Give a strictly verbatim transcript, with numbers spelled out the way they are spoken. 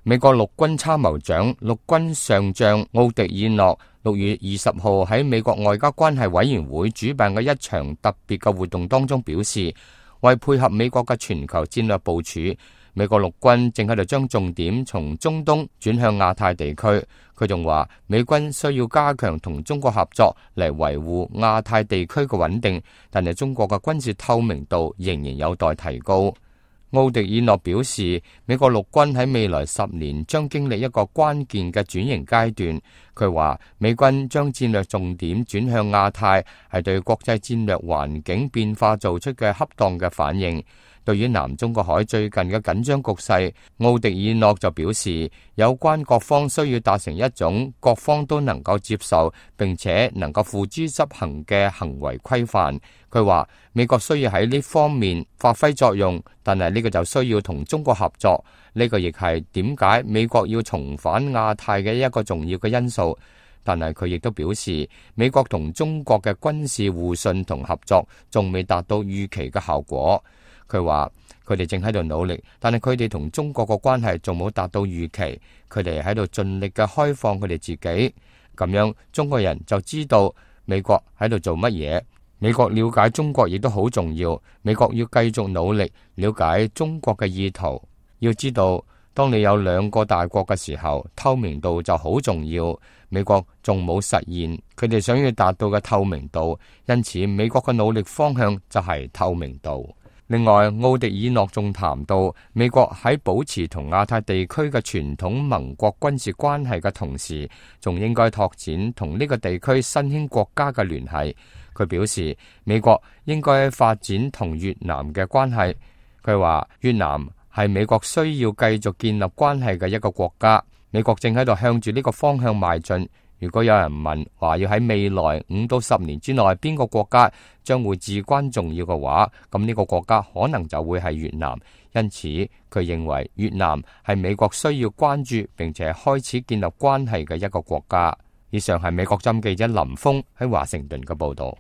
美國陸軍參謀長、陸軍上將奧迪爾諾六月二十號喺美國外交關係委員會主辦嘅一場特別嘅活動當中表示，為配合美國嘅全球戰略部署，美國陸軍正喺度將重點從中東轉向亞太地區。佢仲話，美軍需要加強同中國合作嚟維護亞太地區嘅穩定，但係中國嘅軍事透明度仍然有待提高。奧迪爾諾表示，美國陸軍喺未來十年將經歷一個關鍵嘅轉型階段。佢話，美軍將戰略重點轉向亞太，係對國際戰略環境變化做出嘅恰當嘅反應。對於南中國海最近嘅緊張局勢，奧迪爾諾就表示，有關各方需要達成一種各方都能夠接受並且能夠付諸執行嘅行為規範。佢話，美國需要喺呢方面發揮作用，但係呢個就需要同中國合作。呢個亦係點解美國要重返亞太嘅一個重要嘅因素。但係佢亦都表示，美國同中國嘅軍事互信同合作仲未達到預期嘅效果。佢話佢哋正喺度努力，但係佢哋同中國嘅關係仲冇達到預期。佢哋喺度盡力嘅開放佢哋自己，咁樣中國人就知道美國喺度做乜嘢。美國了解中國亦都好重要，美國要繼續努力了解中國嘅意圖。要知道，當你有兩個大國嘅時候，透明度就好重要。美國仲冇實現佢哋想要達到嘅透明度，因此美國嘅努力方向就係透明度。另外，奧迪爾諾仲談到，美國喺保持同亞太地區嘅傳統盟國軍事關係嘅同時，仲應該拓展同呢個地區新興國家嘅聯繫。佢表示，美國應該發展同越南嘅關係。佢話，越南係美國需要繼續建立關係嘅一個國家，美國正喺度向住呢個方向邁進。如果有人問話要喺未來五到十年之內邊個國家將會至關重要嘅話，咁呢個國家可能就會係越南。因此，佢認為越南係美國需要關注並且開始建立關係嘅一個國家。以上係美國針記者林峰喺華盛頓嘅報道。